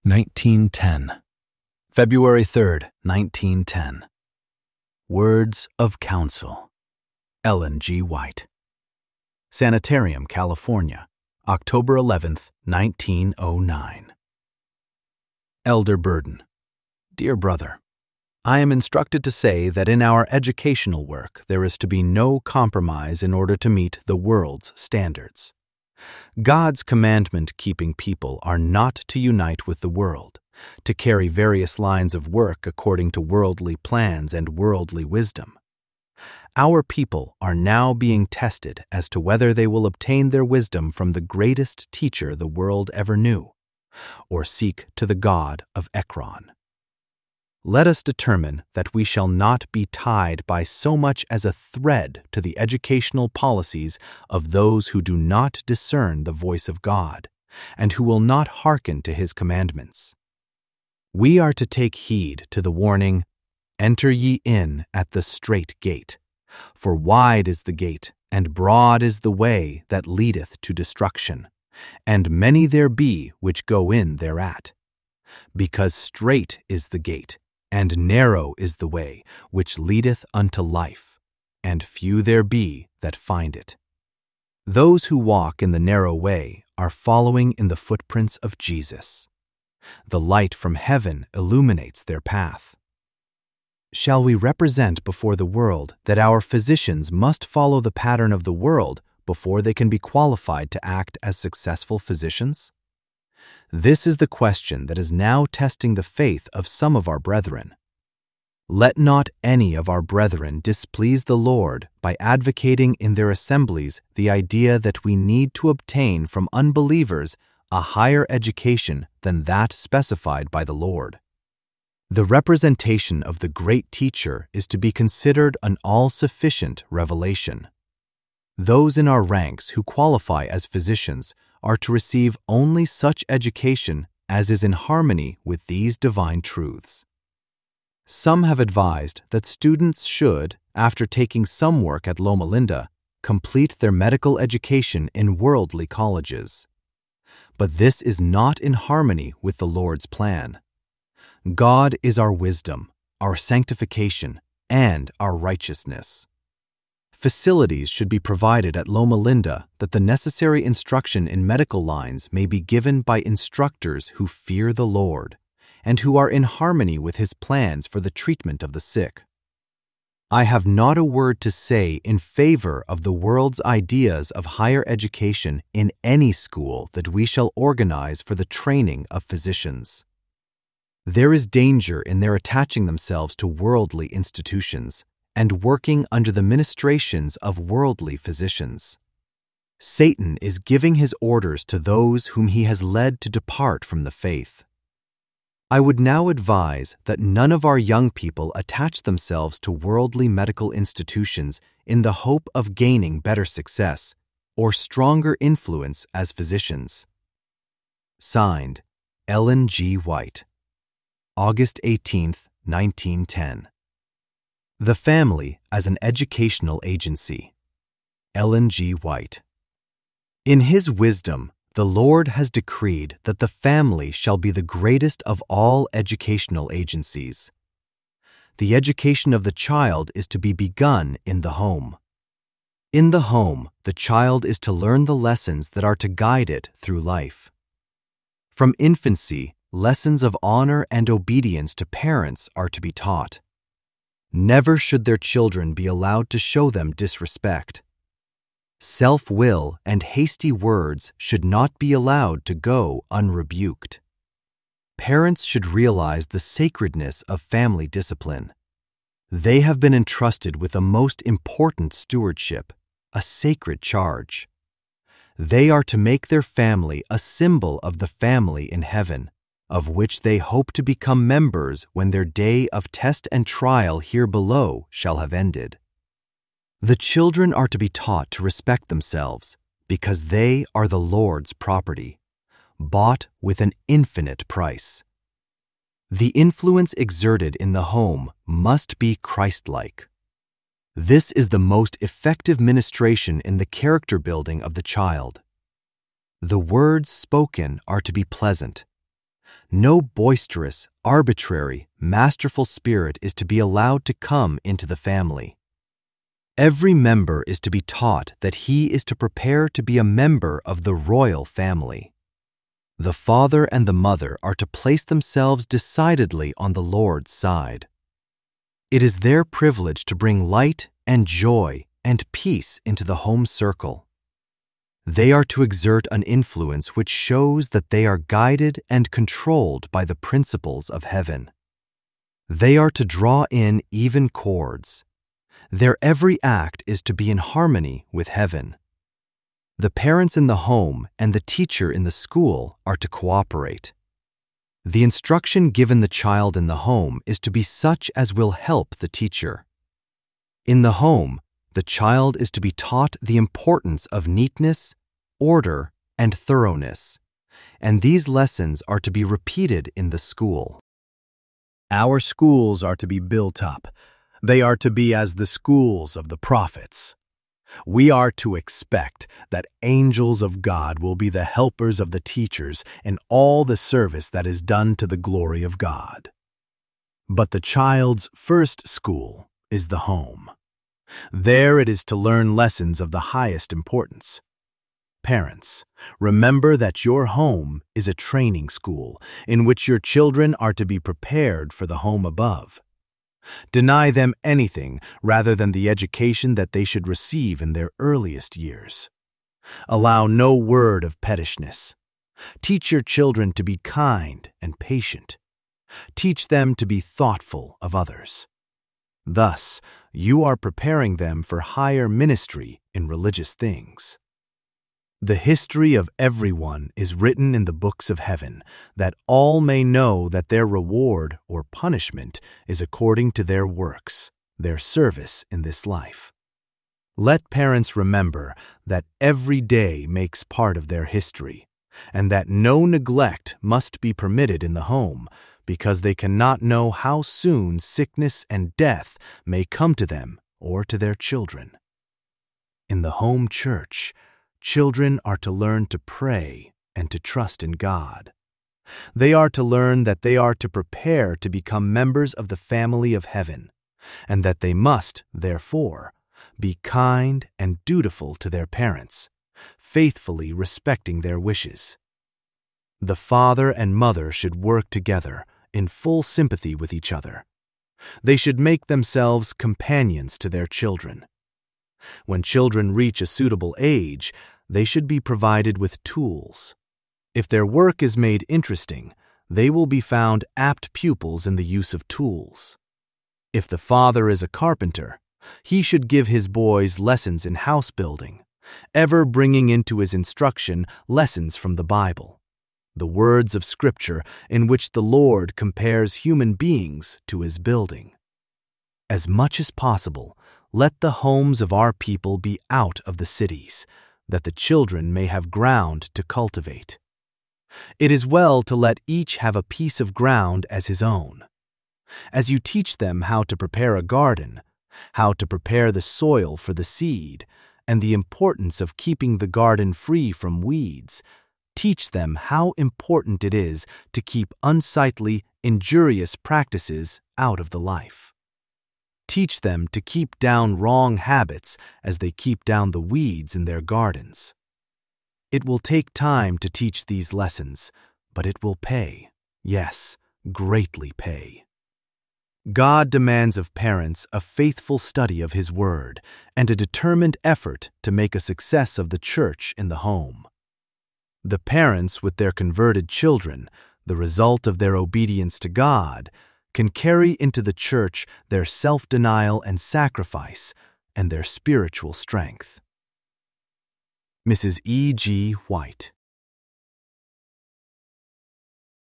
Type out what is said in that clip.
1910. February 3rd, 1910. Words of Counsel. Ellen G. White. Sanitarium, California, October 11th, 1909. Elder Burden. Dear Brother, I am instructed to say that in our educational work there is to be no compromise in order to meet the world's standards. God's commandment-keeping people are not to unite with the world, to carry various lines of work according to worldly plans and worldly wisdom. Our people are now being tested as to whether they will obtain their wisdom from the greatest teacher the world ever knew, or seek to the God of Ekron. Let us determine that we shall not be tied by so much as a thread to the educational policies of those who do not discern the voice of God, and who will not hearken to His commandments. We are to take heed to the warning, "Enter ye in at the strait gate, for wide is the gate, and broad is the way that leadeth to destruction, and many there be which go in thereat. Because strait is the gate, and narrow is the way which leadeth unto life, and few there be that find it. Those who walk in the narrow way are following in the footprints of Jesus. The light from heaven illuminates their path. Shall we represent before the world that our physicians must follow the pattern of the world before they can be qualified to act as successful physicians? This is the question that is now testing the faith of some of our brethren. Let not any of our brethren displease the Lord by advocating in their assemblies the idea that we need to obtain from unbelievers a higher education than that specified by the Lord. The representation of the great teacher is to be considered an all-sufficient revelation. Those in our ranks who qualify as physicians are to receive only such education as is in harmony with these divine truths. Some have advised that students should, after taking some work at Loma Linda, complete their medical education in worldly colleges. But this is not in harmony with the Lord's plan. God is our wisdom, our sanctification, and our righteousness. Facilities should be provided at Loma Linda that the necessary instruction in medical lines may be given by instructors who fear the Lord and who are in harmony with His plans for the treatment of the sick. I have not a word to say in favor of the world's ideas of higher education in any school that we shall organize for the training of physicians. There is danger in their attaching themselves to worldly institutions and working under the ministrations of worldly physicians. Satan is giving his orders to those whom he has led to depart from the faith. I would now advise that none of our young people attach themselves to worldly medical institutions in the hope of gaining better success or stronger influence as physicians. Signed, Ellen G. White. August 18th, 1910. The Family as an Educational Agency. Ellen G. White. In His wisdom, the Lord has decreed that the family shall be the greatest of all educational agencies. The education of the child is to be begun in the home. In the home, the child is to learn the lessons that are to guide it through life. From infancy, lessons of honor and obedience to parents are to be taught. Never should their children be allowed to show them disrespect. Self-will and hasty words should not be allowed to go unrebuked. Parents should realize the sacredness of family discipline. They have been entrusted with a most important stewardship, a sacred charge. They are to make their family a symbol of the family in heaven, of which they hope to become members when their day of test and trial here below shall have ended. The children are to be taught to respect themselves, because they are the Lord's property, bought with an infinite price. The influence exerted in the home must be Christ-like. This is the most effective ministration in the character building of the child. The words spoken are to be pleasant. No boisterous, arbitrary, masterful spirit is to be allowed to come into the family. Every member is to be taught that he is to prepare to be a member of the royal family. The father and the mother are to place themselves decidedly on the Lord's side. It is their privilege to bring light and joy and peace into the home circle. They are to exert an influence which shows that they are guided and controlled by the principles of heaven. They are to draw in even chords. Their every act is to be in harmony with heaven. The parents in the home and the teacher in the school are to cooperate. The instruction given the child in the home is to be such as will help the teacher. In the home, the child is to be taught the importance of neatness, order, and thoroughness, and these lessons are to be repeated in the school. Our schools are to be built up. They are to be as the schools of the prophets. We are to expect that angels of God will be the helpers of the teachers in all the service that is done to the glory of God. But the child's first school is the home. There it is to learn lessons of the highest importance. Parents, remember that your home is a training school in which your children are to be prepared for the home above. Deny them anything rather than the education that they should receive in their earliest years. Allow no word of pettishness. Teach your children to be kind and patient. Teach them to be thoughtful of others. Thus, you are preparing them for higher ministry in religious things. The history of everyone is written in the books of heaven, that all may know that their reward or punishment is according to their works, their service in this life. Let parents remember that every day makes part of their history, and that no neglect must be permitted in the home, because they cannot know how soon sickness and death may come to them or to their children. In the home church, children are to learn to pray and to trust in God. They are to learn that they are to prepare to become members of the family of heaven, and that they must, therefore, be kind and dutiful to their parents, faithfully respecting their wishes. The father and mother should work together in full sympathy with each other. They should make themselves companions to their children. When children reach a suitable age, they should be provided with tools. If their work is made interesting, they will be found apt pupils in the use of tools. If the father is a carpenter, he should give his boys lessons in house building, ever bringing into his instruction lessons from the Bible, the words of Scripture in which the Lord compares human beings to his building. As much as possible, let the homes of our people be out of the cities, that the children may have ground to cultivate. It is well to let each have a piece of ground as his own. As you teach them how to prepare a garden, how to prepare the soil for the seed, and the importance of keeping the garden free from weeds, teach them how important it is to keep unsightly, injurious practices out of the life. Teach them to keep down wrong habits as they keep down the weeds in their gardens. It will take time to teach these lessons, but it will pay, yes, greatly pay. God demands of parents a faithful study of His Word and a determined effort to make a success of the church in the home. The parents with their converted children, the result of their obedience to God, can carry into the church their self-denial and sacrifice and their spiritual strength. Mrs. E. G. White.